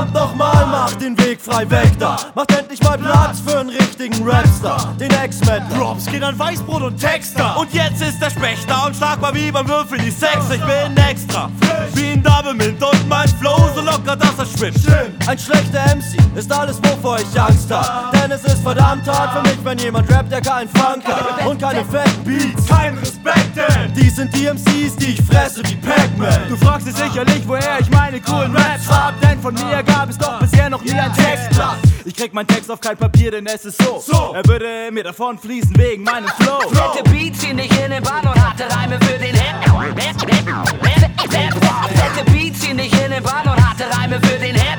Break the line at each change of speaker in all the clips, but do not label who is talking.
verdammt nochmal, mach den Weg frei weg da. Macht endlich mal Platz für einen richtigen Rapstar, den Ex-Metal.
Props geht an Weißbrot und Texter.
Und jetzt ist der Specht da und schlagbar wie beim Würfel die Sex. Ich bin extra, wie ein Doublemint und mein Flow so locker, dass er schwimmt.
Ein schlechter MC ist alles, wovor ich Angst hab. Denn es ist verdammt hart für mich, wenn jemand rappt, der keinen Funk hat und keine fetten Beats.
Kein Respekt, denn
Die sind die MCs, die ich fresse wie Pac-Man.
Du fragst dich sicherlich, woher ich meine coolen Raps hab, denn von mir gab es doch bisher noch nie ein Textblatt. Ich krieg meinen Text auf kein Papier, denn es ist so. Er würde mir davon fließen wegen meinem Flow.
Fette Beats ziehen dich in den Bann und harte Reime für den Hip. Fette Beats ziehen dich in den Bann und harte Reime für den Hip.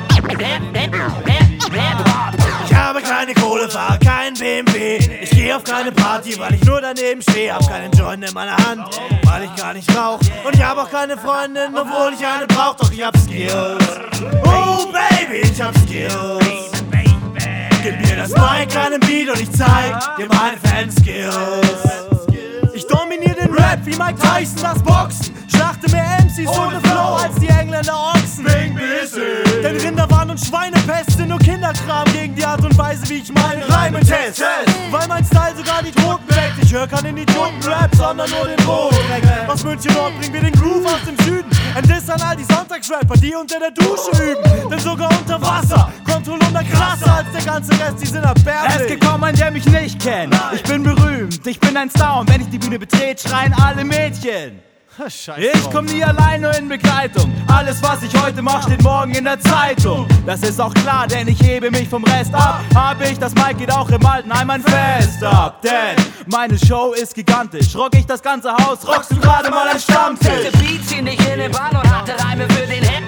ich habe keine Kohle, fahre kein BMW. Ich geh auf keine Party, weil ich nur daneben stehe. Hab keinen Joint in meiner Hand, weil ich gar nicht rauch. Und ich hab auch keine Freundin, obwohl ich eine brauch. Doch ich hab Skills. Oh Baby, ich hab Skills. Gib mir das Mic, einen Beat und ich zeig dir meine Fanskills.
Ich dominiere den Rap wie Mike Tyson das Boxen. Schlachte mehr MCs ohne Flow als die Engländer Ochsen.
Bing busy.
Denn Rinderwahn und Schweinepest sind nur Kinderkram gegen die Art und Weise, wie ich meine Reime teste. Weil mein Style sogar die Toten weckt. Ich höre keinen Idioten-Rap, sondern nur den Boden. Aus München Nord bringen wir den Groove aus dem Süden. Ein Diss an all die Sonntagsrapper, die unter der Dusche üben. Denn sogar unter Wasser kommt Holunder krasser als der ganze Rest, die sind erbärmlich.
Es ist gekommen, ein der mich nicht kennt. Ich bin berühmt, ich bin ein Star und wenn ich die Bühne betrete, schreien alle Mädchen. Ich komm nie allein, nur in Begleitung. Alles, was ich heute mach, steht morgen in der Zeitung. Das ist auch klar, denn ich hebe mich vom Rest ab. Hab ich das Mic, geht auch im Altenheim ein Fest ab. Denn meine Show ist gigantisch. Rock ich das ganze Haus, rockst du gerade mal ein Stammtisch.
Fette Beats ziehen dich in den Bann und harte Reime für den Hip.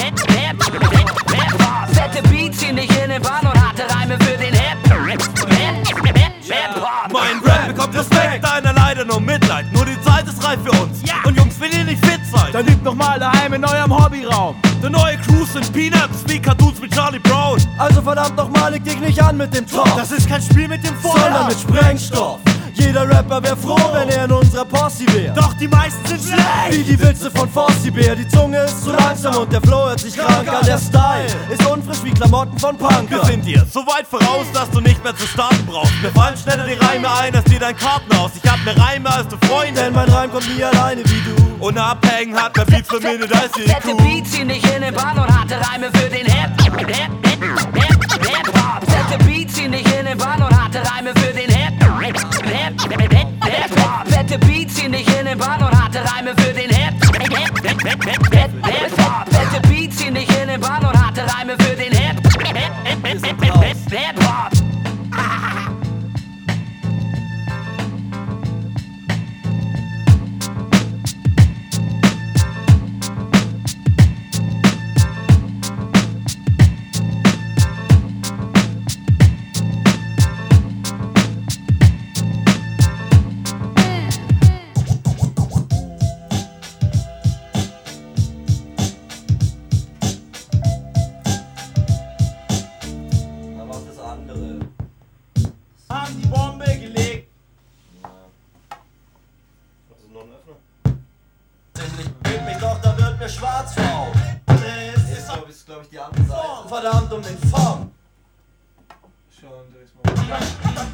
Fette Beats ziehen dich in den Bann und harte Reime für den Hip.
Mein Rap bekommt Respekt, deiner leider nur Mitleid. Nur die Zeit ist reif für uns. Und Jungs, wenn ihr nicht fit seid,
Dann übt noch mal daheim in eurem Hobbyraum.
der neue Crew sind Peanuts wie Cartoons mit Charlie Brown.
Also verdammt nochmal, leg dich nicht an mit dem Tropf,
Das ist kein Spiel mit dem
sondern
Feuer.
mit Sprengstoff. Jeder Rapper wär froh, wenn er in unserer Posse wär.
Doch die meisten sind schlecht.
Wie die Witze von Fossi Bär, die Zunge ist zu langsam und der Flow hört sich krank an. Der Style ist unfrisch wie Klamotten von Punker.
Wir sind dir so weit voraus, dass du nicht mehr zu starten brauchst. Mir fallen schneller die Reime ein, als dir dein Kartenhaus. Ich hab mehr Reime als du Freunde.
Denn mein Reim kommt nie alleine wie du.
Und abhängen hat mehr Beats für Minute als die
Fette
Kuh.
Beats ziehen dich in den Bann und harte Reime für den Hip. Fette Beats ziehen dich in den Bann und harte Reime für den Hip. Fette Beats ziehen dich in den Bann und harte Reime für den Hip. Fette Beats ziehen dich in den Bann und harte Reime für den Hip. Hip-Hop.
Dann macht das andere.
Haben die Bombe gelegt.
Das ist nur ein Öffner. Ich beweg mich doch, da wird mir schwarz vor Augen. Das ist, glaub ich, die andere Seite. Verdammt um den Fong.
Schon, dreh's mal.